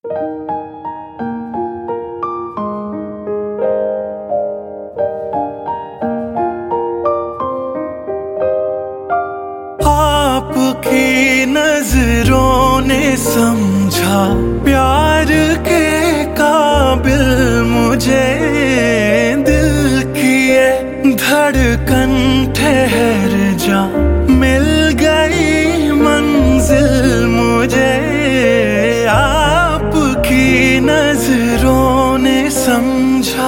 आपकी नजरों ने समझा प्यार के काबिल मुझे, दिल की ये धड़कन ठहर जा, मिल गई मंजिल मुझे। आपकी नजरों ने समझा।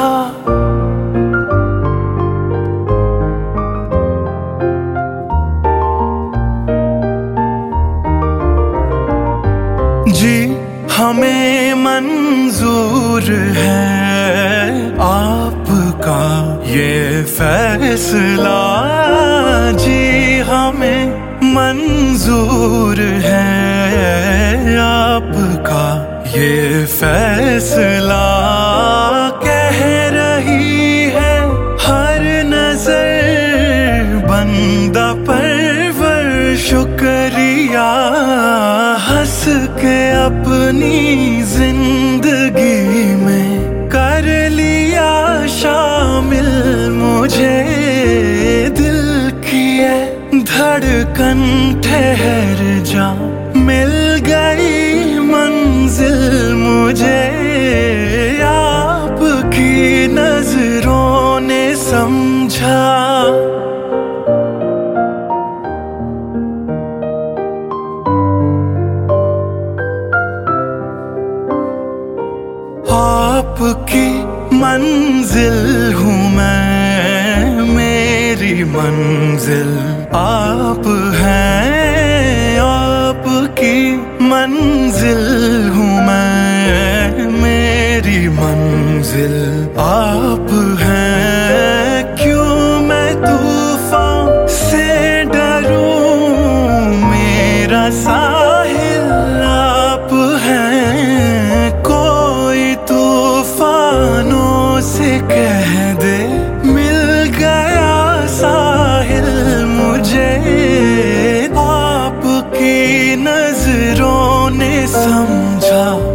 जी हमें मंजूर है आपका ये फैसला, जी हमें मंजूर है आपका ये फैसला। कह रही है हर नजर बंदा परवर शुक्रिया, हंस के अपनी जिंदगी में कर लिया शामिल मुझे। दिल की ये धड़कन ठहर जा, मिल गई मंजिल मुझे। आपकी नजरों ने समझा। आपकी मंजिल हूँ मैं, मेरी मंजिल आप हैं। आपकी मंजिल हूँ मैं, मेरी मंजिल आप हैं। क्यों मैं तूफान से डरूं, मेरा साहिल आप हैं। कोई तूफानों से कह दे, मिल गया साहिल मुझे। आपकी नजरों ने समझा।